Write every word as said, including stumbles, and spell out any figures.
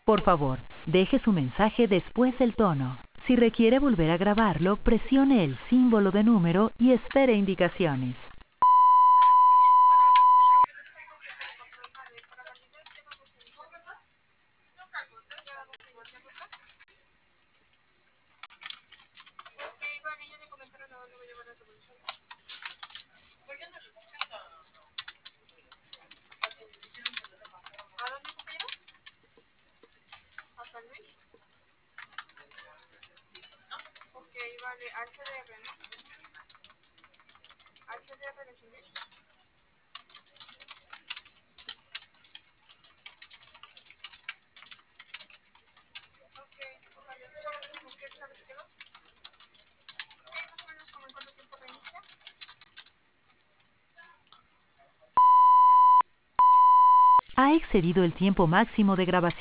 Por favor, deje su mensaje después del tono. Si requiere volver a grabarlo, presione el símbolo de número y espere indicaciones. Ok, vale, H D R, ¿no? H D R de San Luis. Ok, vale, ¿con qué sabes qué quedó? Ok, más o menos como en cuánto tiempo reinicia. Ha excedido el tiempo máximo de grabación.